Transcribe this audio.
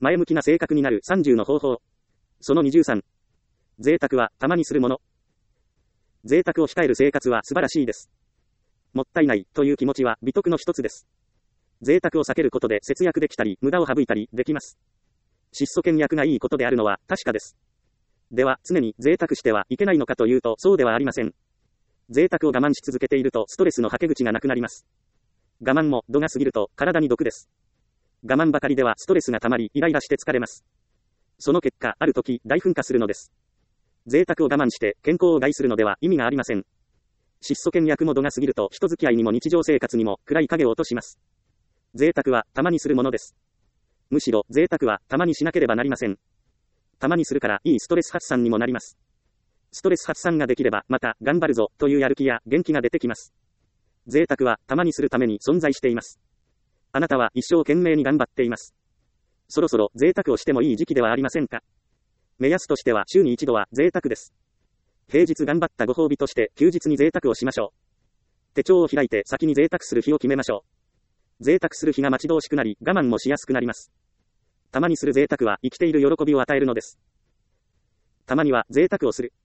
前向きな性格になる30の方法。その23。贅沢はたまにするもの。贅沢を控える生活は素晴らしいです。もったいないという気持ちは美徳の一つです。贅沢を避けることで節約できたり、無駄を省いたりできます。質素倹約がいいことであるのは確かです。では、常に贅沢してはいけないのかというと、そうではありません。贅沢を我慢し続けていると、ストレスのはけ口がなくなります。我慢も度が過ぎると、体に毒です。我慢ばかりではストレスが溜まり、イライラして疲れます。その結果、ある時、大噴火するのです。贅沢を我慢して、健康を害するのでは意味がありません。質素倹約も度が過ぎると、人付き合いにも日常生活にも、暗い影を落とします。贅沢は、たまにするものです。むしろ、贅沢は、たまにしなければなりません。たまにするから、いいストレス発散にもなります。ストレス発散ができれば、また、頑張るぞ、というやる気や元気が出てきます。贅沢は、たまにするために存在しています。あなたは一生懸命に頑張っています。そろそろ贅沢をしてもいい時期ではありませんか。目安としては週に一度は贅沢です。平日頑張ったご褒美として休日に贅沢をしましょう。手帳を開いて先に贅沢する日を決めましょう。贅沢する日が待ち遠しくなり我慢もしやすくなります。たまにする贅沢は生きている喜びを与えるのです。たまには贅沢をする。